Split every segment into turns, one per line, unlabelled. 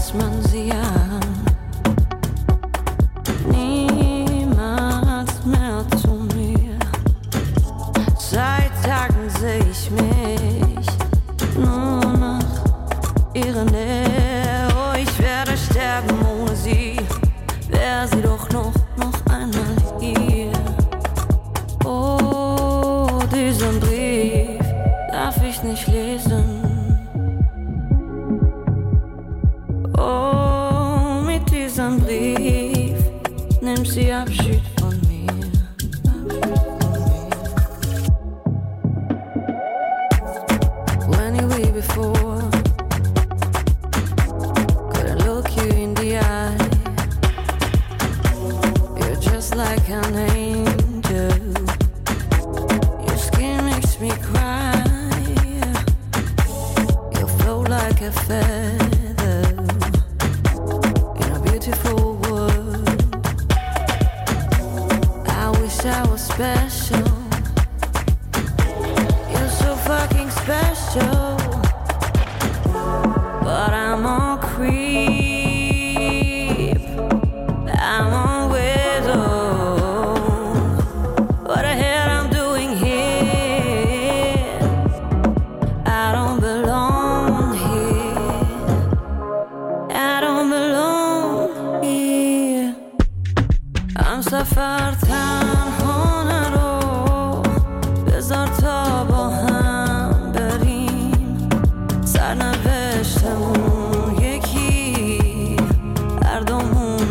dass man sie an niemals mehr zu mir. Seit Tagen seh ich mich nur nach ihrer Nähe. Oh, ich werde sterben ohne sie. Wär sie doch noch einmal hier. Oh, diesen Brief darf ich nicht lesen. Oh, mit diesem Brief nimmt sie Abschied von mir. When you were before, couldn't look you in the eye. You're just like an angel. Your skin makes me cry. You float like a feather in a beautiful world. I wish I was special. You're so fucking special. But I'm a creep. I'm a widow. What the hell I'm doing here? I don't belong here. I don't belong here. I'm سفر تنها نرو. بذار تا با هم بریم. سرنوشتمون یکی. هر دومون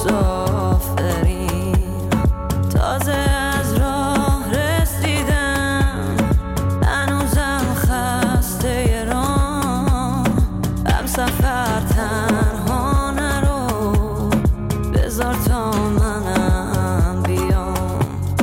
مسافریم. تازه از راه رسیدم. هنوزم خسته راه. هم سفر تنها نرو. بذار تا منم بیام.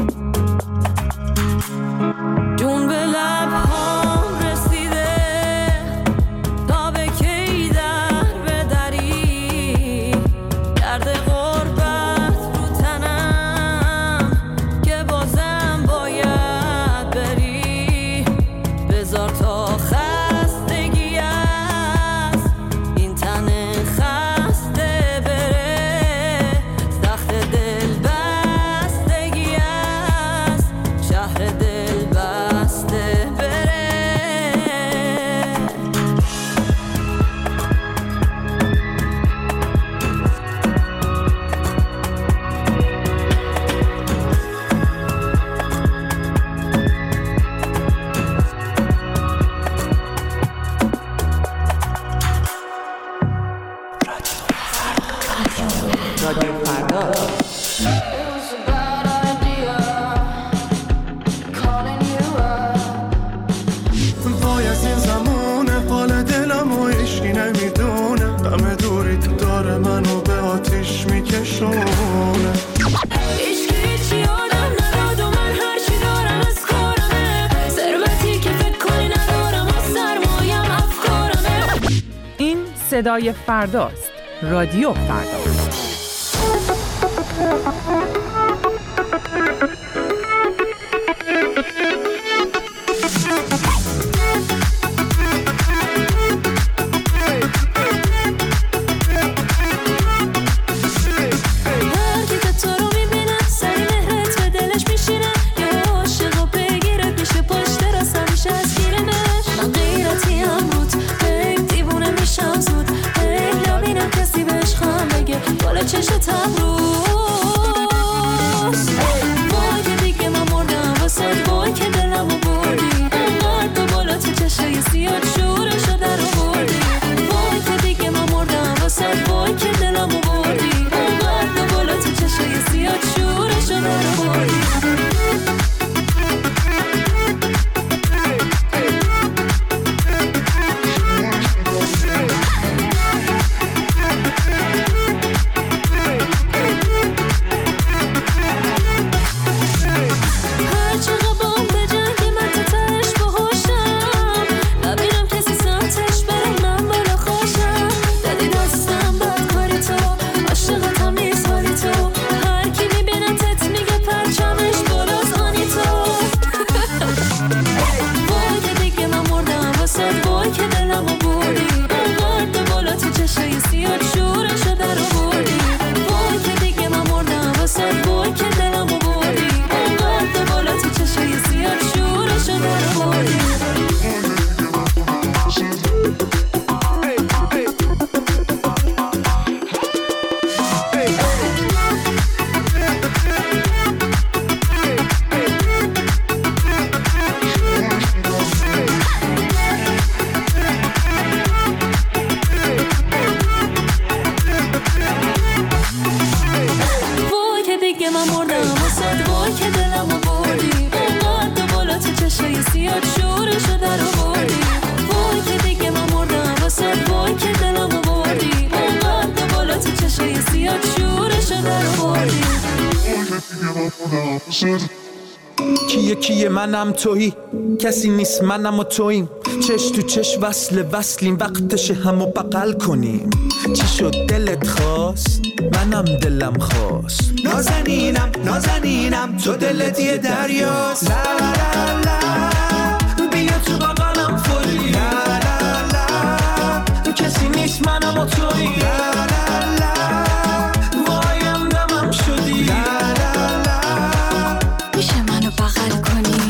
جون به لبهام رسیده. تا به کی در بدری. درد غربت رو تنم. که بازم باید بری. بذار تا خستگی است. این تن خسته بره. سخت دل بستگی است. شهر دل بسته بره.
رادیو فردا.
It was a bad idea calling you up.
وای از این زمونه حال دلم و عشقی نمیدونه. غم دوری تو داره منو به آتیش میکشونه.
هیچی یادم نداد و من هرچی دارم از کارمه. ثروتی که فکر کنی ندارم و سرمایم افکارمه.
این صدای فرداست. رادیو فردا.
هر کی که تو رو میبینه سری مهرت به دلش میشینه. یه عاشق و بگیرت میشه پشت راست همیشه از گیرنش. من غیرتی امروت هی دیوونه میشم زود. هی نبینم کسی بهش خواهم بگه بالا چشت امروز. وای که دیگه من مردم واسه. وای که دلمو بردی. انقدر تو بالا تو چشای سیاد شورشو در آوردی. وای که دیگه من مردم واسه. وای که دلمو بردی. انقدر تو بالا تو چشای سیاد شورشو در آوردی.
کیه منم تویی، کسی نیست منم و توییم، چش تو چش وصلیم، وقتش همو بغل کنیم. چی شد دلت خواست؟ منم دلم خواست. نازنینم تو دلت یه دریاست. لا لا لا بیا تو بغلم فوری. لا لا لا کسی نیست منم و تویی. لا لا لا وایم دمم شدی. لا لا لا
میشه منو بغل کنی؟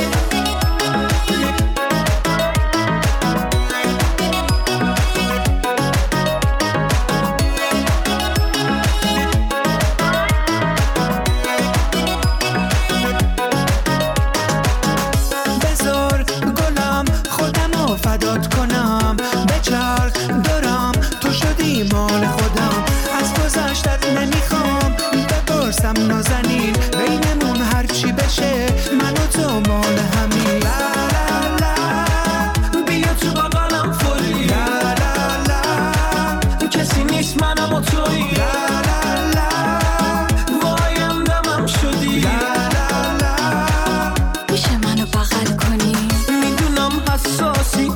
بذار گلم خودمو فدات کنم، بچرخ دارم تو شدی مال خودم. از گذشتت نمیخوام بپرسم نازنین، بینمون هرچی بشه من و تو مال همین. لا لا لا بیا تو بغلم فوری. لا لا لا کسی نیست منم و تویی. لا لا لا وایم دمم شدی. لا لا لا
میشه منو بغل کنی؟
میدونم حساسی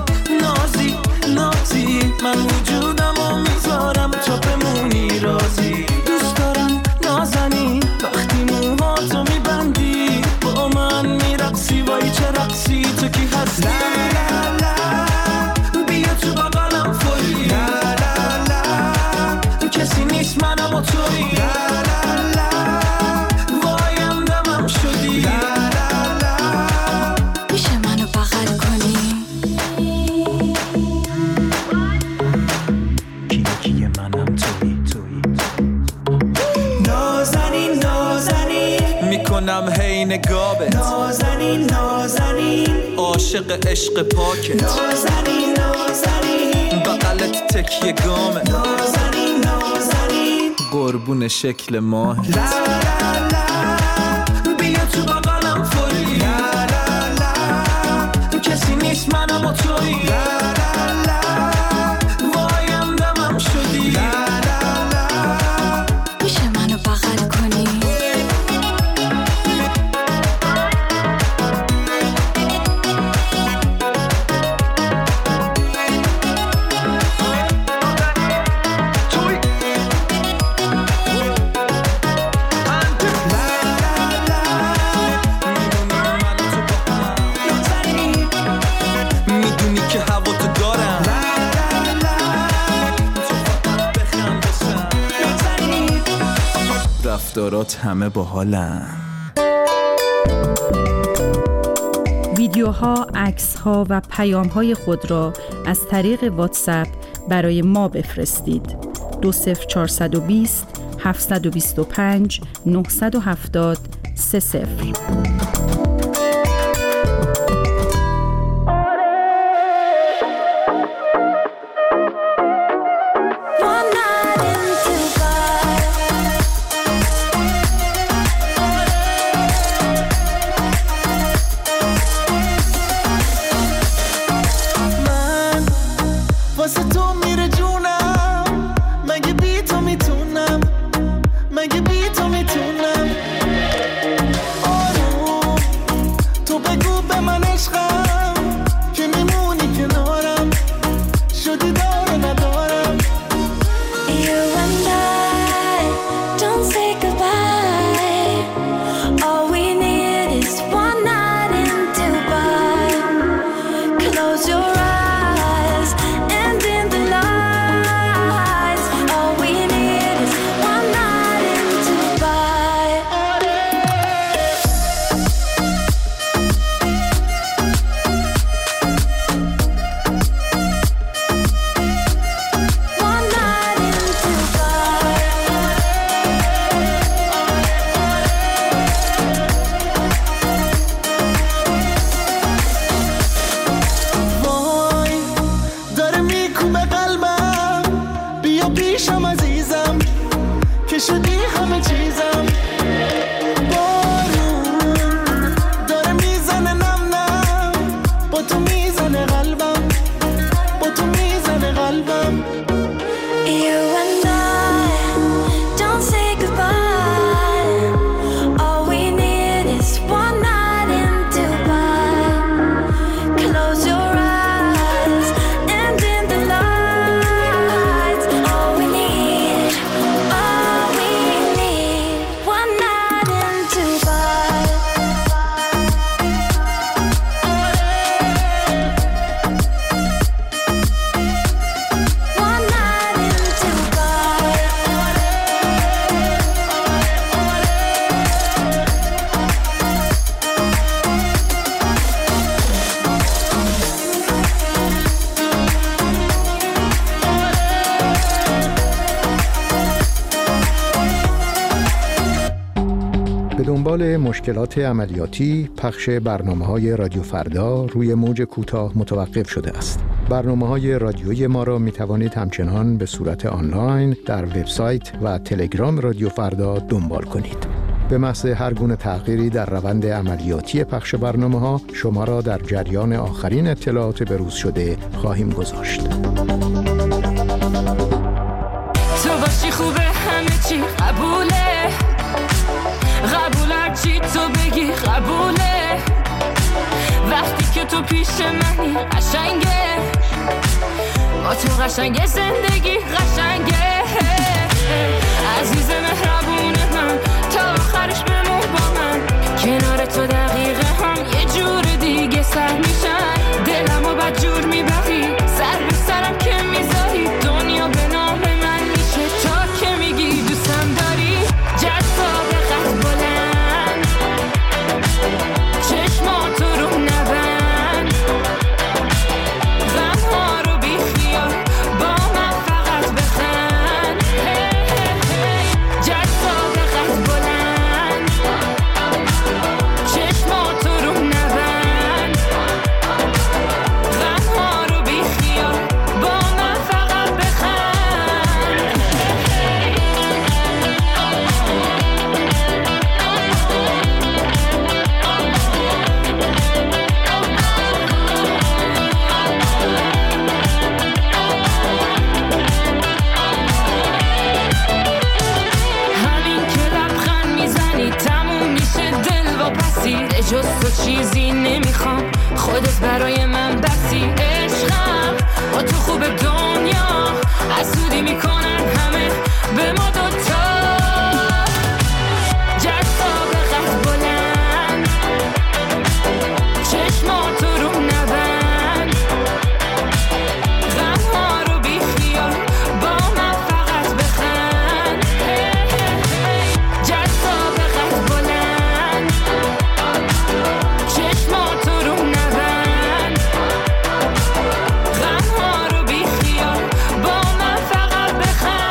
نازی من وجودمو میذارم تا بمونی رازی. دوست دارم نازنین وقتی موهاتو میبندی، با من میرقصی وای چه رقصی تو کی هستی. لا لا لا بیا تو بغلم فوری. لا لا لا کسی نیست منم و تویی. لا لا لا وایم دمم شدی. لا لا لا
میشه منو بغل کنی؟
کیه منم تویی. نازنین میکنم هی نگابت. نازنین عاشق عشق پاکت. نازنین بغلت تکیه گامت. نازنین قربون شکل ماهت. لا لا لا بیا تو بغلم فوری. لا لا لا کسی نیست منم و تویی. لا لا لا وایم دمم شدی. لا لا لا
میشه منو بغل کنی؟
میدونی که هوا تو دارم. تو فقط بخند بسم. رفتارات همه باحالن.
ویدیوها، عکس‌ها و پیام‌های خود را از طریق واتساپ برای ما بفرستید. 20420 725 970 30.
One night in Dubai.
من واسه تو میره جونم، مگه بی تو میتونم، مگه بی تو میتونم. آروم تو بگو به من عشقم که میمونی کنارم، شدی داره ندارم.
You and I don't say goodbye. All we need is one night in Dubai. Close your eyes and in the lights. All we need is one night in Dubai. One night in Dubai.
وای داره میکوبه قلبم، بیا پیشم عزیزم که شدی همه چیزم. بارون داره میزنه نم نم، با تو میزنه قلبم، با تو میزنه قلبم.
You and I don't say goodbye. All we
به دنبال مشکلات عملیاتی، پخش برنامه‌های رادیو فردا روی موج کوتاه متوقف شده است. برنامه‌های رادیویی ما را می‌توانید همچنان به صورت آنلاین در وبسایت و تلگرام رادیو فردا دنبال کنید. به محض هر گونه تغییری در روند عملیاتی پخش برنامه‌ها شما را در جریان آخرین اطلاعات بروز شده خواهیم گذاشت.
تو باشی خوبه، همه چی قبوله، قبول چی تو بگی قبوله، وقتی که تو پیش منی قشنگه، با تو قشنگه زندگی قشنگه، عزیز مهربون من تا آخرش بمون با من، کنار تو دقیقه هم یه جور دیگه سر میشن، دلمو بد جور میبری، سر به سرم که میذاری، دنیا به نام من میشه تا که میگی دوستم داری، جذاب قد بلند، چشماتو رو نبند، غمها رو بی خیال با من فقط بخند، جذاب قد بلند، چشماتو رو نبند، غمها رو بی خیال با من فقط بخند. همین که لبخند میزنی تموم میشه دل و پسی، جز تو چیزی نمیخوام، خودت برای من بسی، عشقم با تو خوب دنیا حسودی میکنن همه به ما دوتا، جذاب قد بلند، چشماتو رو نبند، غمها رو بی خیال با من فقط بخند، جذاب قد بلند، چشماتو رو نبند، غمها رو بی خیال با من فقط بخند.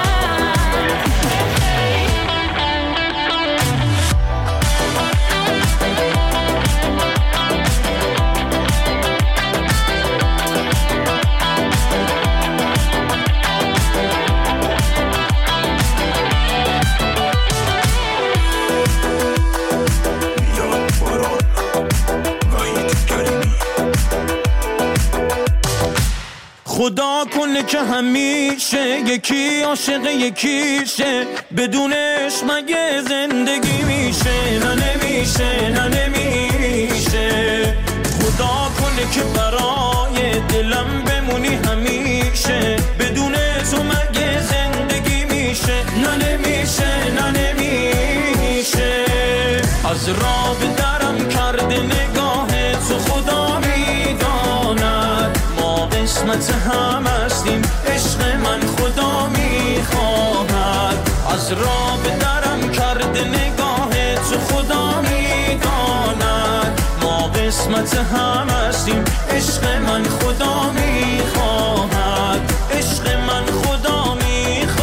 خدا کنه که همیشه یکی عاشق یکیشه، بدونش مگه زندگی میشه؟ نه نمیشه، نه نمیشه. خدا کنه که برای دلم بمونی همیشه، بدون تو مگه زندگی میشه؟ نه نمیشه، نه نمیشه. از راه به درم کرده نگاه تو خدا میداند، ما قسمت هم هستیم، عشق من خدا میخواهد. از راه به درم کرده نگاه تو خدا میداند، ما قسمت هم هستیم، عشق من خدا میخواهد، عشق من خدا میخواهد.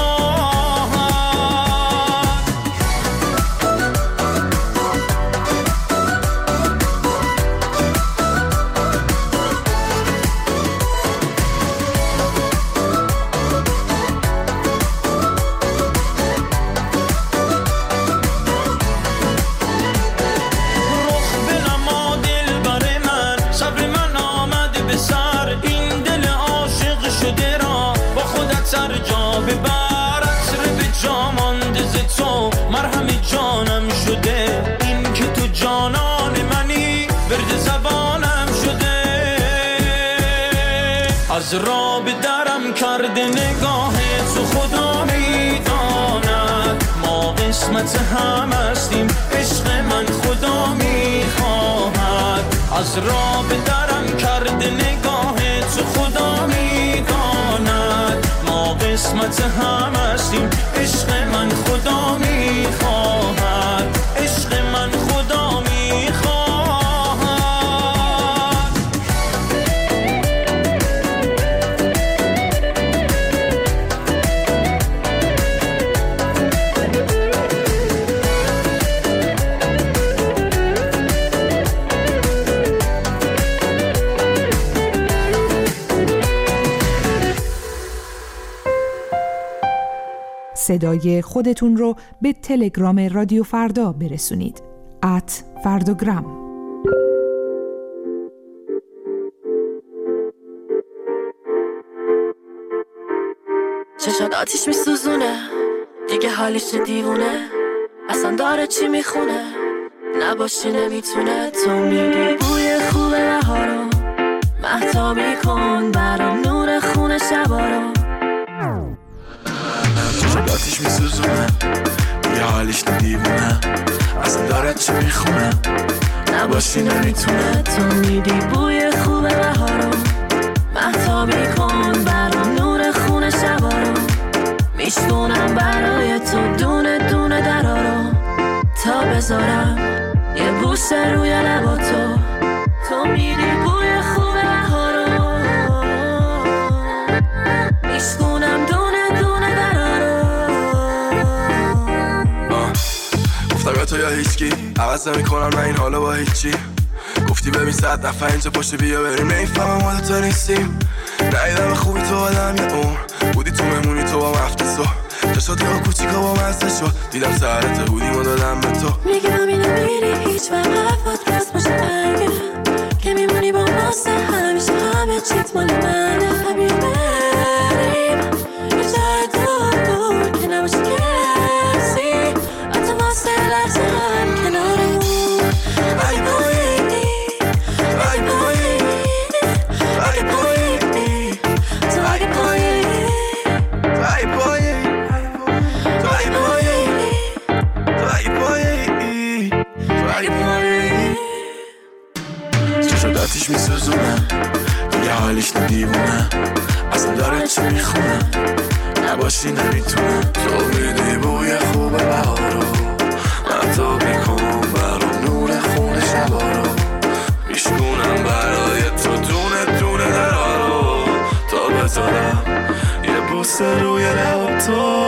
سر جا ببر، عطر به جا مانده ز تو، مرهم جانم شده، این که تو جانان منی، ورد زبانم شده. از راه به درم کرده نگاه تو خدا میداند، ما قسمت هم هستیم، عشق من خدا میخواهد. از راه به درم کرده نگاه تو خدا میداند، ما قسمت هم هستیم، عشق من خدا میخواهد، عشق من خدا میخواهد.
صدای خودتون رو به تلگرام رادیو فردا برسونید. @فرداگرام.
چشات آتیش میسوزونه، دیگه حالیش دیوونه، اصلا داره چی میخونه، نباشی نمیتونه. تو میگی بوی خوب بهارو، مهتابی کن برام نور خونه شبارو.
چشات آتیش میسوزونه، دیگه حالیش دیوونه، اصلا داره چی میخونه، نباشی نمیتونه.
تو میگی بوی خوب بهارو، مهتابی کن برام نور خونه شبارو. میشکنم برای تو دونه دونه درارو، تا بذارم یه بوسه روی لبا تو. تو میری بوی خوب بهارو، میشکنم دونه دونه درارو.
گفتم یا تو یا هیچکی، عوض نمی‌کنم من این حالو با هیچی. گفتی ببین 100 نفر اینجا پشت بیا بریم، نمیفهمم حالا تو نیستیم. ندیدم خوبی تو آدم یه عمر، بودی تو مهمونی تو با مفتسو، چشات یا کوچیکا با مزده شد، دیدم سرت بودیم و دادم به تو.
میگم همینو میری هیچ وقت حرفات راست باشه، اگه که میمونی با ماسه همیشه همه چیت مال منه. بیا بریم یه جای دور که نباشه کسی، حتی واسه لحظه هم کنارمون. ای بایی ای بایی ای بایی تو ای بایی ای بایی ای بایی ای بایی ای بایی. چشات آتیش میسوزونه، دیگه حالیش دیوونه، اصلا داره چی میخونه، نباشی نمیتونه. تو میدی بوی خوب بهارو، مهتابی کن برام نور خونه شبارو. میشکنم برای تو دونه دونه درارو، تا بذارم یه بوسه روی لب تو.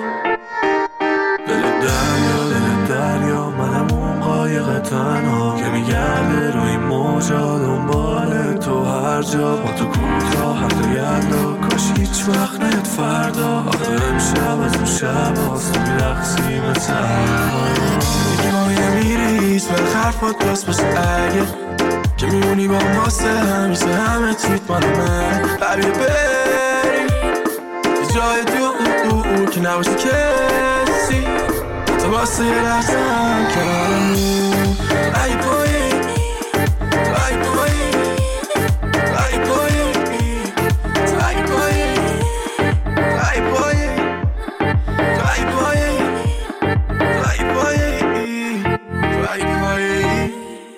دل دریا منم اون قایق تنها که میگرده روی موجا دنبال تو هر جا. با تو کوتاه حتی یلا کاش هیچ وقت نیاد فردا. آخه امشب از اون شب هاست میرقصی مثل میگی ما نمیری هیچ وقت حرفات راست باشه، اگه که میمونی با واسه همیشه همه چیت مال من. بیا بریم یه جای دور که نباشه کسی، تو واسه یه لحظه هم کنارمون. ای بایی ای بایی ای بایی ای بایی ای بایی ای بایی ای بایی ای بایی.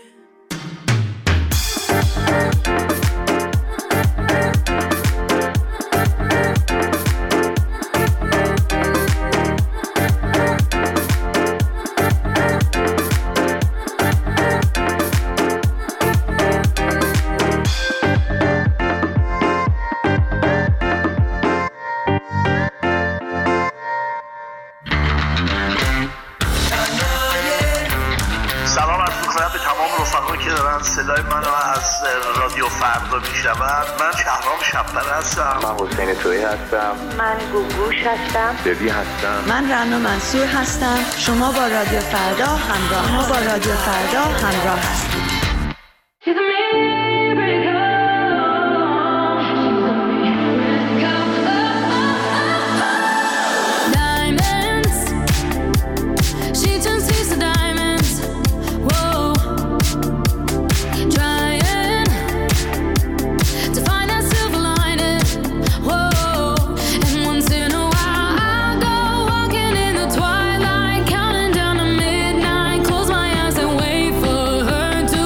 صدای منو از رادیو فردا میشنوند. من شهرام شب‌پر هستم.
من حسین تویی هستم.
من گوگوش هستم.
ببی هستم.
من رنا منصور هستم. شما با رادیو فردا همراه هستید.
Turn to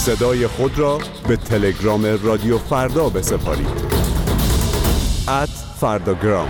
صدای خود را به تلگرام رادیو فردا بسپارید. @فرداگرام.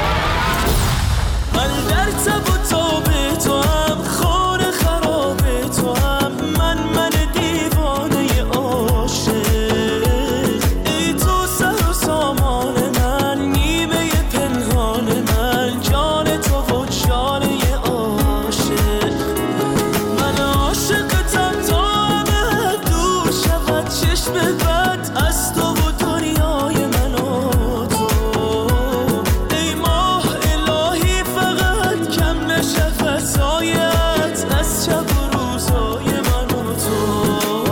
من در تب و تاب تو هم، خانه خراب تو هم، من دیوانه عاشق. ای تو سر و سامان من، نیمه پنهان من، جان تو و جانه عاشق. من عاشقتم تا همه دور شود چشم بد از تو و دنیای من و تو. ای ماه الهی فقط کم نشه فضایت از شب و روزای من و تو.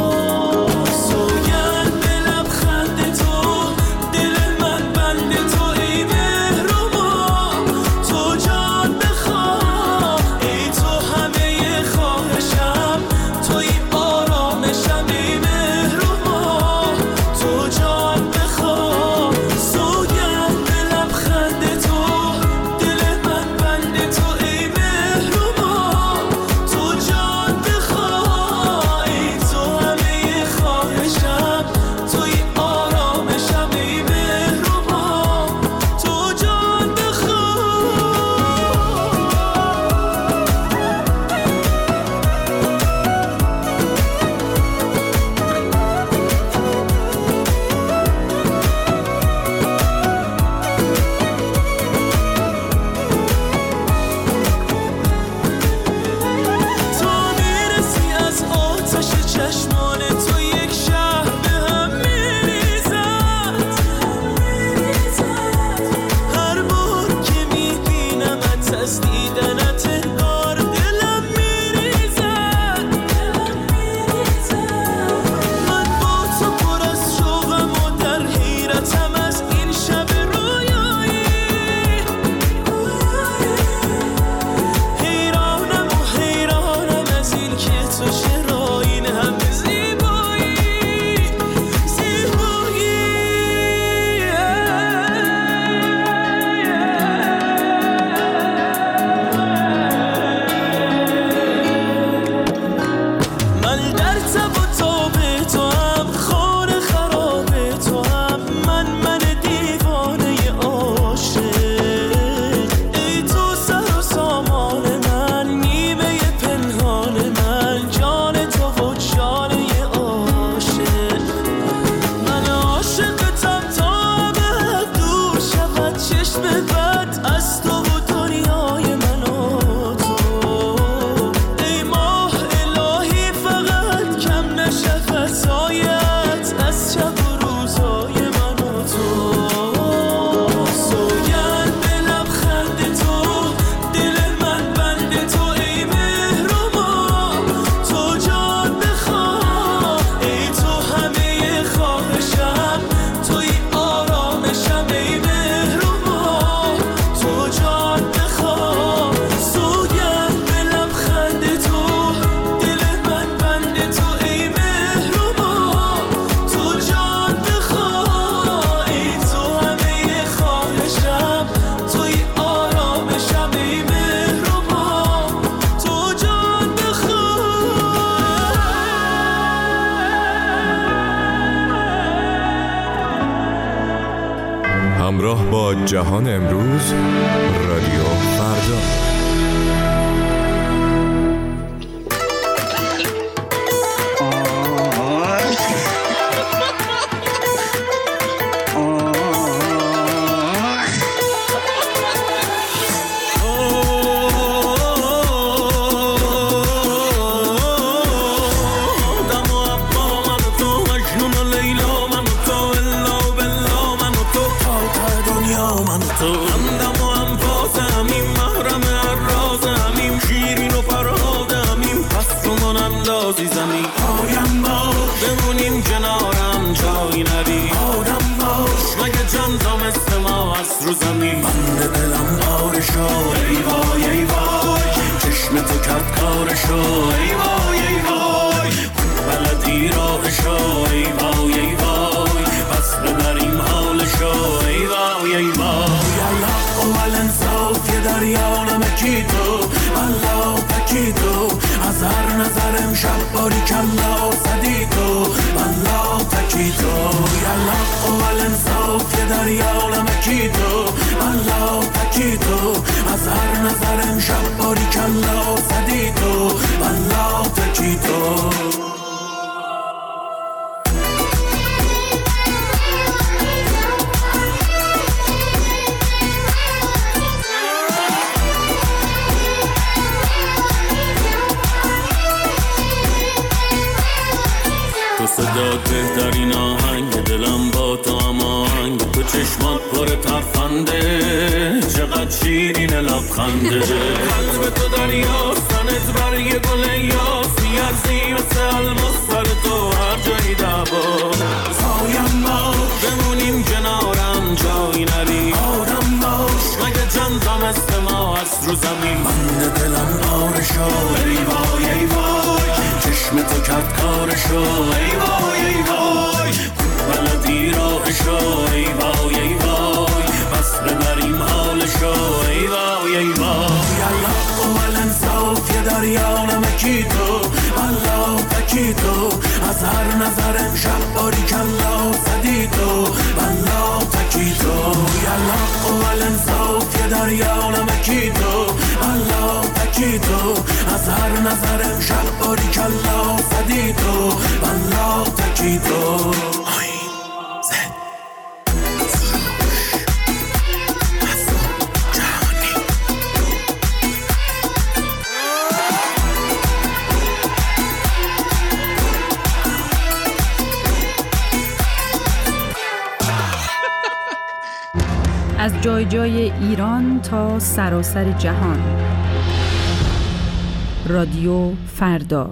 سوگند به لبخند تو، دل من بند تو، ای مهربان تو جان بخواه. ای تو همه خواهشم، توی آرامشم، ای مهربان تو جان بخواه. سوگند به لبخند تو، دل من بند تو، ای مهربان تو جان بخواه. ای تو همه خواهشم، توی آرامشم، ای مهربان تو جان بخواه. تو میرسی از آتش چشمان تو، یک شهر به هم میریزد. هر بار که میبینمت از دیدنت انگار دلم میریزد. من با تو پر از شوقم و در حیرتم از این شب رویایی. حیرانم از این که تو چرا این همه زیبایی. من در تب و تاب تو هم، خانه خراب تو هم، من دیوانه عاشق. ای تو سر و سامان من، نیمه پنهان من، جان تو و جانه عاشق. من عاشقتم تا همه دور شود چشم بد از تو و دنیای من و تو. ای ماه الهی فقط کم نشه فضایت از شب و روزای من و تو. سوگند به لبخند تو، دل من بند تو، ای مهربان تو جان بخواه. ای تو همه خواهشم، توی آرامشم، ای مهربان تو جان بخواه. سوگند به لبخند تو، دل من بند تو، ای مهربان تو جان بخواه. ای تو همه خواهشم، توی آرامشم، ای مهربان تو جان بخواه.
همراه با جهان امروز، رادیو فردا.
آدم و عبا من و تو، مجنون و لیلا من و تو، الا و بلا من و تو، تا دنیا من و تو. همدم و انفاس همیم، محرم هر راز همیم، شیرین و فرهاد همیم، پس تو من اندازی زمین. پایم باش بمونیم کنارم، جایی نری. آدم باش مگه چند تا مثل ما هست رو زمین. بند دلم پارشو، ای وای ای وای، چشم تو کرد کارشو، ای وای ای وای، بلدی راهشو، ای وای ای وای، پس ببریم حالشو، ای وای ای وای. الحق و الانصاف یه دریا نمکی تو، الله پکی تو، از هر نظر امشب باری کلا صدی تو. تو یلا قوال انصاف که در یالم کی تو الله تکی تو از هر نظر امشب باری کلا زدی تو الله تکی تو صدات بهترین آهنگ دلم با تو هماهنگ تو چشمات پر ترفنده چقدر شیرین لبخنده قلب تو دریا سنت برگ گل یاس میارزی مثل الماس سر تو هر جایی دبا پایم باش بمونیم کنارم جایی نری آدم باش مگه چند زمست ما هست رو زمین بند دلم پارشو ای وای ای وای چشم تو کرد کارشو ای وای ای وای بلدی راهشو ای وای ای وای پس ببریم حالشو ای وای ای وای یلا قوال انصاف یه دریانم کی تو الله تکی تو از هر نظر امشب باری کلا زدی تو الله تکی تو یلا قوال انصاف یه دریانم کی تو الله تکی تو از هر نظر امشب باری کلا زدی تو الله تکی تو
از جای جای ایران تا سراسر جهان. رادیو فردا.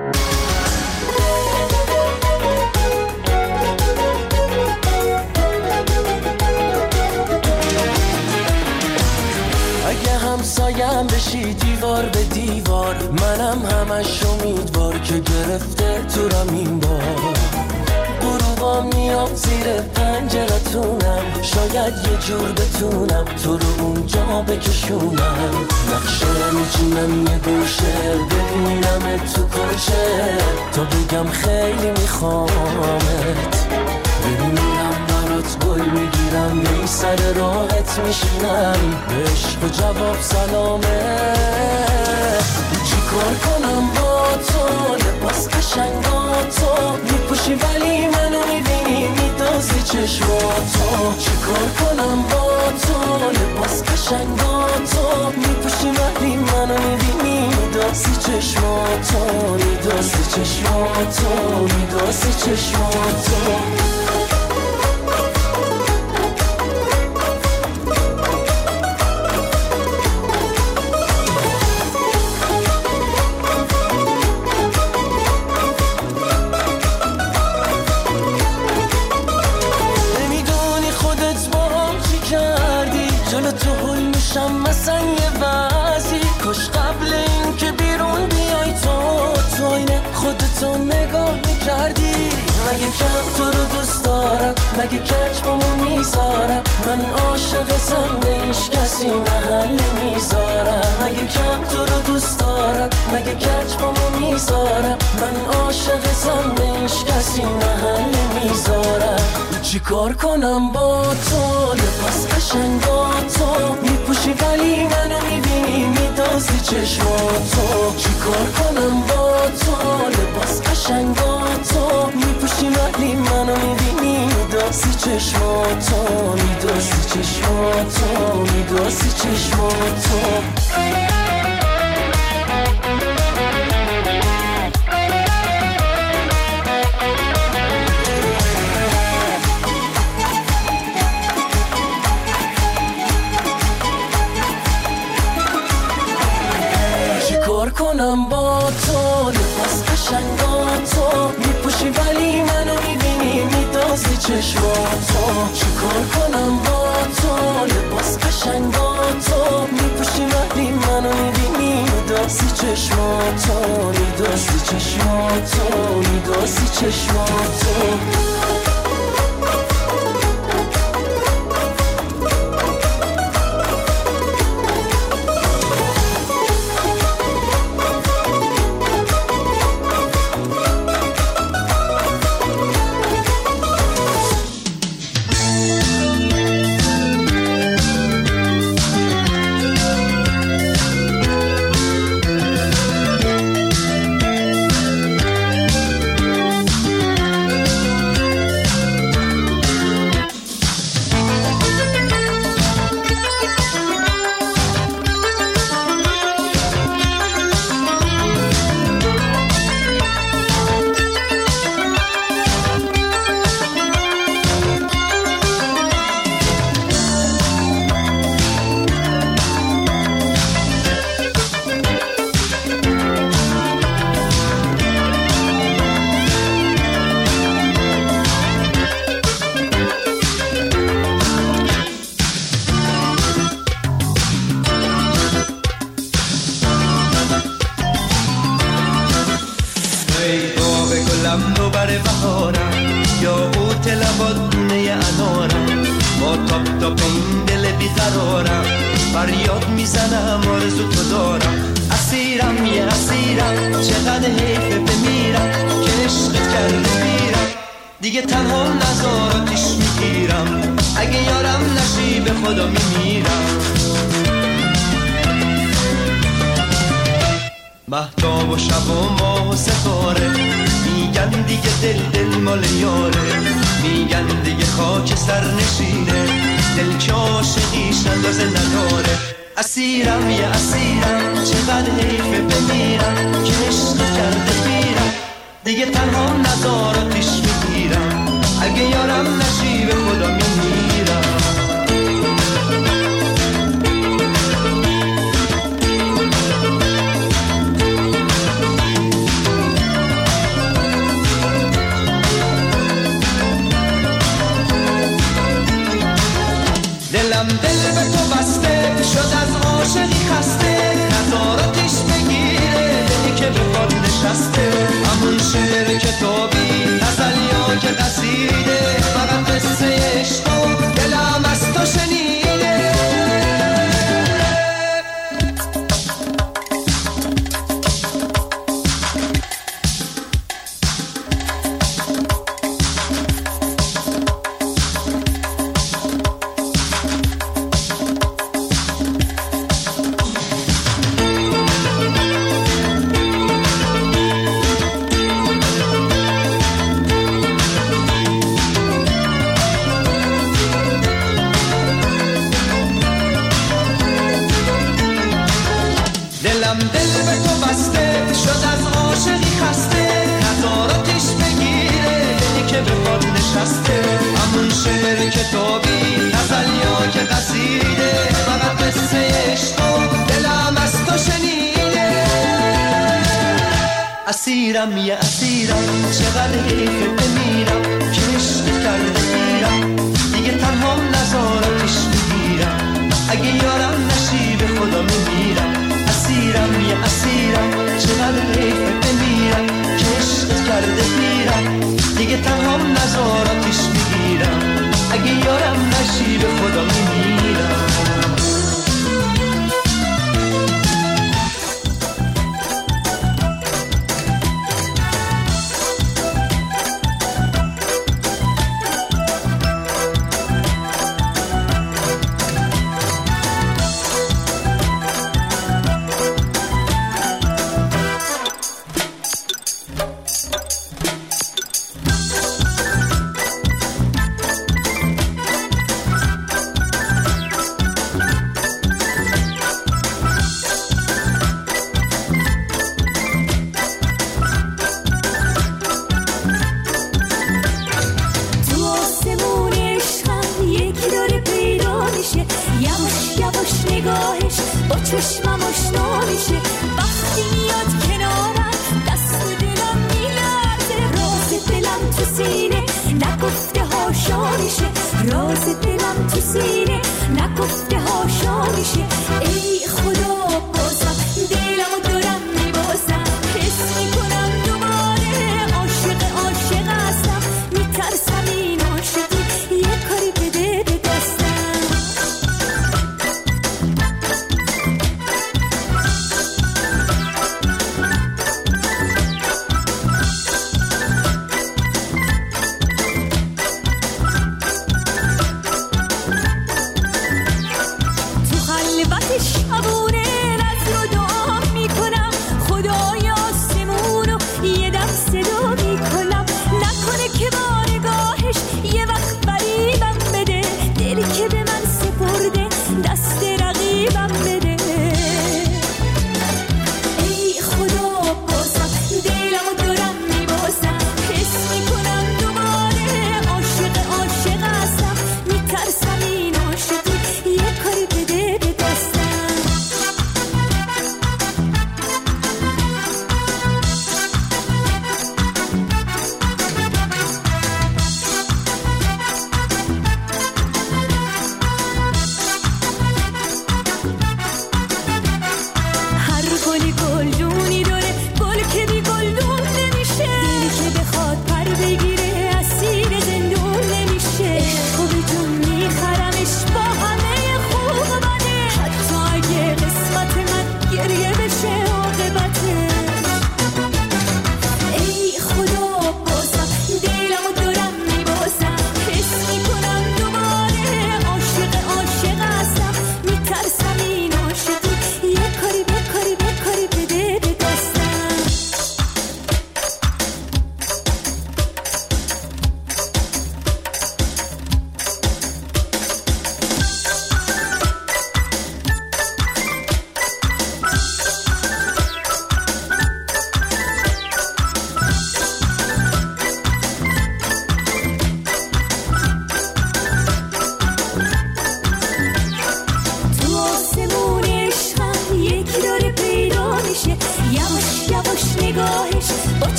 اگه همسایم بشی دیوار به دیوار منم همش امیدوار که گرفته تو رم این بار غروبا میام زیر پنجرتونم شاید یه جور بتونم تو رو اونجا بکشونم نقشه میچینم یه گوشه ببینم تو کجه تا بگم خیلی میخوامت ببینم برات گل میگیرم بی سر راحت میشینم عشق و جواب سلامه چی کار کنم با تو لباس قشنگاتو میپوشی ولی منو میبینی میدازی چشماتو چی کار کنم با تو لباس قشنگاتو میپوشی ولی منو میبینی میدازی چشماتو میدازی چشماتو میدازی چشماتو مثلا یه وضعی کاش قبل این که بیرون بیای تو اینه خودتو نگاه میکردی مگه کم تو رو دوست دارم مگه کج بامو میذارم من عاشقتم به هیچ کسی محل میذارم مگه کم تو رو دوست دارم مگه کج بامو میذارم من عاشقتم به هیچ کسی محل میذارم چی کار کنم با تو لباس قشنگاتو میپوشی ولی منو میبینی میدازی چشماتو چی کار کنم با تو لباس قشنگاتو میپوشی ولی منو میبینی میدازی چشماتو میدازی چشماتو میدازی چشماتو کنم با تو لباس قشنگاتو میپوشی ولی منو میبینی میدازی چشماتو چی کار کنم با تو لباس قشنگاتو میپوشی ولی منو میبینی میدازی چشماتو میدازی چشماتو میدازی چشماتو
بیقرارم، فریاد میزنم آرزو تو دارم. اسیرم یه اسیرم، چقدر حیفه بمیرم که عشق کرده میرم. دیگه تنها نزاراتش میگیرم، اگه یارم نشی به خدا میمیرم. مهتاب و شب و ماه و ستاره میگن دیگه دل مال یاره، میگن دیگه خاک سر نشینه، دل که عاشقیش اندازه نداره. اسیرم یه اسیرم، چقدر حیفه بمیرم که عشق کرده میرم. دیگه تنها نزاراتش میگیرم، اگه یارم نشی به خدا میمیرم. دلم دل به تو بسته شد، از عاشقی خسته، نزاراتش بگیره دلی که به پاد نشسته. همون شعر کتابی غزل یا که قصیده، فقط قصه عشق و دلم از تو شنیده. دلم دل به تو بسته شد، از عاشقی خسته، نزاراتش بگیره دلی که به پاد نشسته. همون شعر کتابی غزل یا که قصیده، فقط قصه عشق و دلم از تو شنیده. اسیرم یه اسیرم، چقدر حیفه بمیرم که عشق کرده میرم. دیگه تنها نزاراتش میگیرم، اگه یارم نشی به خدا میمیرم. اسیرم یه اسیرم، چقدر حیفه بمیرم که عشق کرده میرم. دیگه تنها نزاراتش میگیرم، اگه یارم نشی به خدا میمیرم.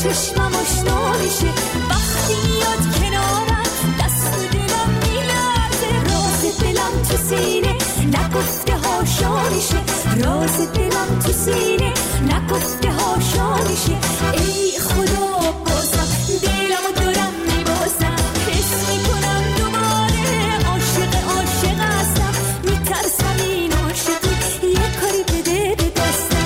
چشمم آشنا میشه وقتی یاد کنارم دست دلم میلرزه راز دلم تو سینه نگفته هاشا میشه راز دلم تو سینه نگفته هاشا میشه ای خدا بازم دلمو دارم میبازم حس میکنم دوباره عاشق هستم میترسم این عاشقی یه کاری بده به دستم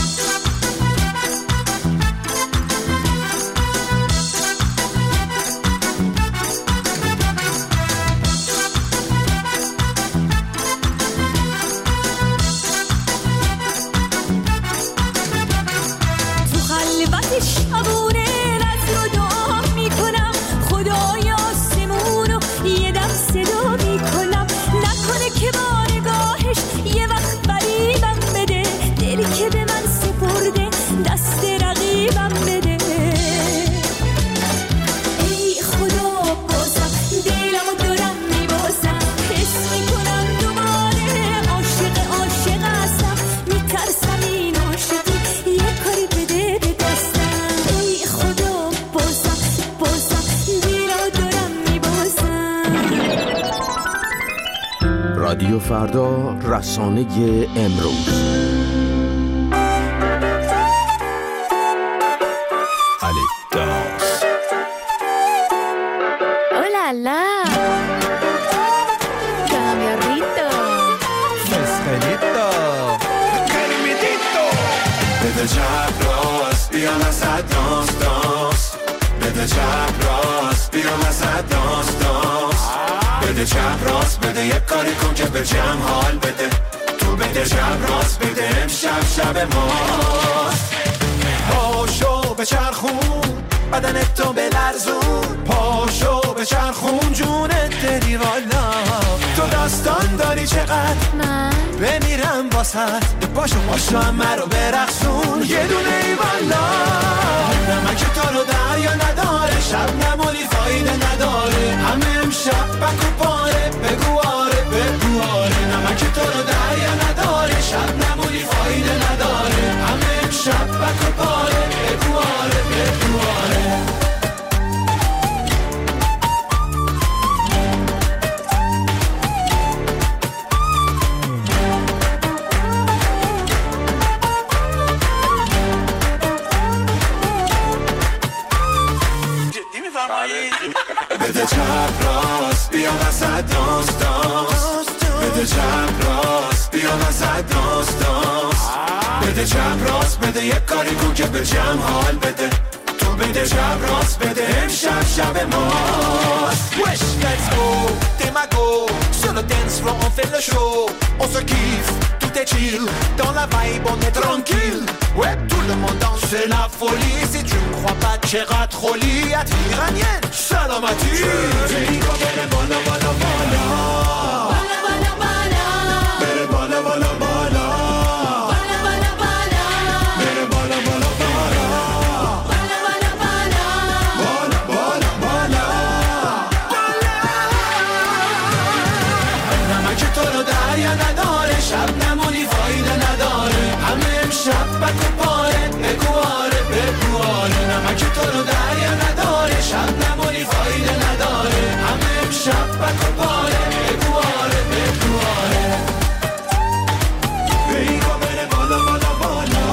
شبونه رز رو دعا میکنم خدای آسمونو یه دم صدا میکنم نکنه که با نگاهش یه وقت فریبم بده دلی که به من سپرده دست رقیبم بده ای خدا بازم دلمو دارم میبازم حس میکنم دوباره عاشق هستم میترسم این عاشقی یه کاری بده به دستم
رادیو فردا، رسانه امروز.
الداس
اولالا کامیاریتو
فسقلیتو کرمیدیتو
بده چپ راست بیا وسط داست بده چپ راست بیا وسط داست بده چپ راست بده یک کاری کن که به جمع حال بده تو بده چپ راست بده امشب شب ماست
پاشو به چرخون بدنت تو بلرزون پاشو به چرخون جونت دری والا تو داستان داری چقدر
من
بمیرم واسط پاشو همه رو برقصون یه دونه ای والا نمک تو رو دریا نداره شب نمونی فایده نداره همه امشب بکو پاره بگو آره نمک تو رو دریا نداره شب نمونی فایده نداره همه امشب بکو پاره بگو آره
بده چپ راست بیا وسط داست بده چپ راست بیا وسط داست بده چپ راست بده یک کاری کن که به جمع حال بده تو بده چپ راست بده امشب شب ماست
Wesh, let's go, Demago, sur le dance floor on fait le show, on se kiffe, tout est chill, dans la vibe on est tranquille, ouais tout le monde danse, c'est la folie, si tu ne crois pas Cherat Roli, iranienne, salamati, Rico bene bala bala bala, bala bala bala, bene bala bala bala, bala bala bala, bene bala bala bala, bala bala bala, bala bala bala, نمک تو رو دریا نداره شب نمونی فایده نداره همه امشب بکو پاره بگو آره نمک تو رو دریا نداره شب نمونی فایده نداره همه امشب بکو پاره بگو آره بیگا بره بالا بالا بالا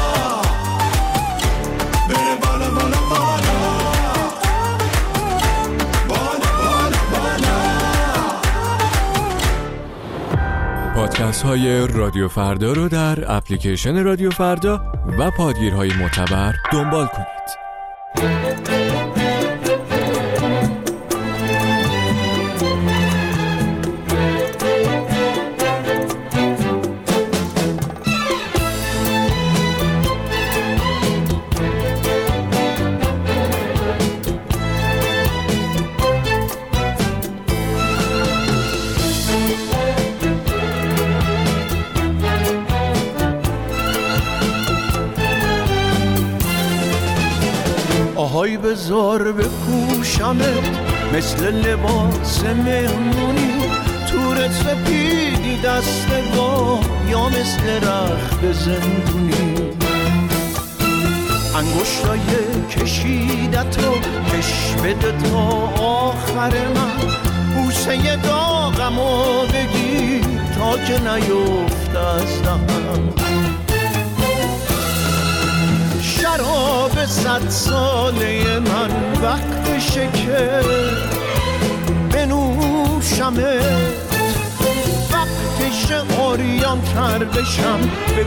بره بالا بالا بالا بالا بالا بالا
پادکست های رادیو فردا رو در اپلیکیشن رادیو فردا و پادگیرهای معتبر دنبال کنید.
آهای بذار بپوشمت مثل لباس مهمونی تورت سپیدی دستگاه یا مثل رخت زندونی انگشتای کشیدت رو کش بده تا آخر من، بوسه داغمو بگیر تا که نیفت از دهنم. شراب 100 ساله من وقتشه که بنوشمت، وقتشه عریان تر بشم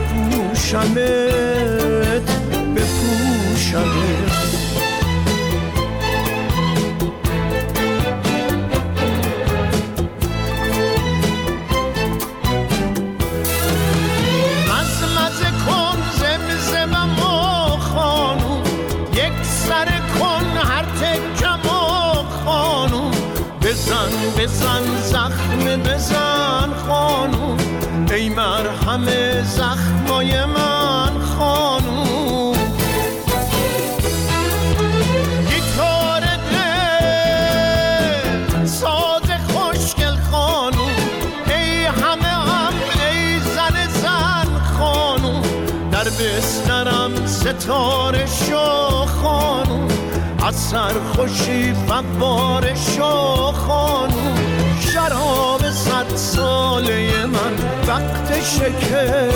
بپوشمت بپوشمت. مزمزه کن زمزمم و خانوم، یک سر کن هر تکم و خانوم، بزن بزن زخم بزن خانوم، ای مرهم زخمای من خانوم. گیتار دل ساز خوشگل خانوم، ای همه هم ای زن زن خانوم، در بسترم ستاره شو خانوم، از سرخوشی فواره شو خانوم. شراب 100 ساله من وقتشه که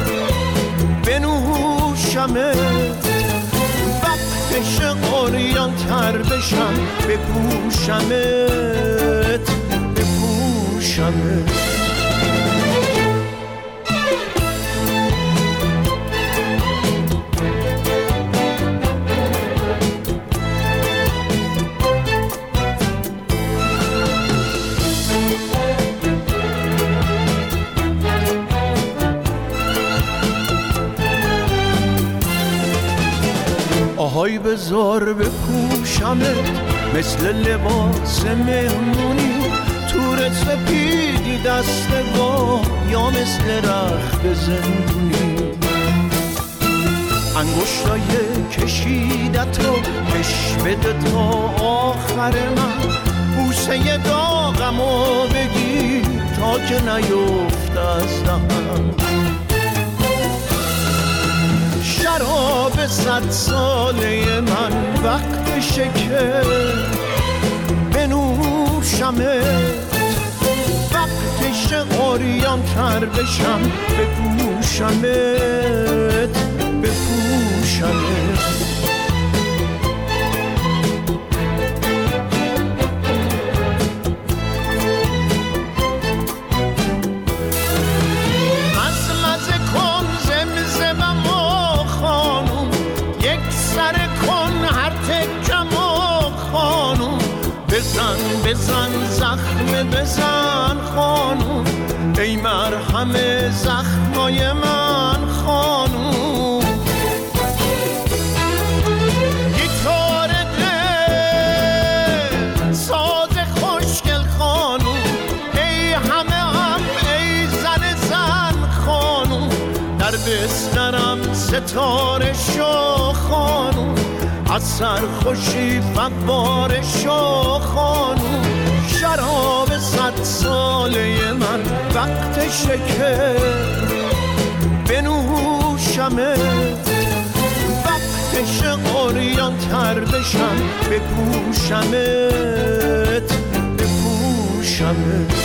بنوشمت، وقتشه عریان تر بشم بپوشمت بپوشمت. آهای بزار بپوشمت مثل لباس مهمونی، تور سپیدی دست با یا مثل رخت زندونی. انگشتای کشیدت رو کش بده تا آخر من، بوسه داغمو بگیر تا که نیفت از دهنم. شراب 100 ساله من وقتشه که بنوشمت، وقتشه عریان تر بشم بپوشمت بپوشمت. بزن بزن زخم بزن خانوم، ای مرهم زخمای من خانوم. گیتار دل ساز خوشگل خانوم، ای همه هم ای زن زن خانوم، در بسترم ستاره شو خانوم، از سرخوشی فواره شو خانوم. شراب 100 ساله من وقتشه که بنوشمت، وقتشه عریان تر بشم بپوشمت بپوشمت.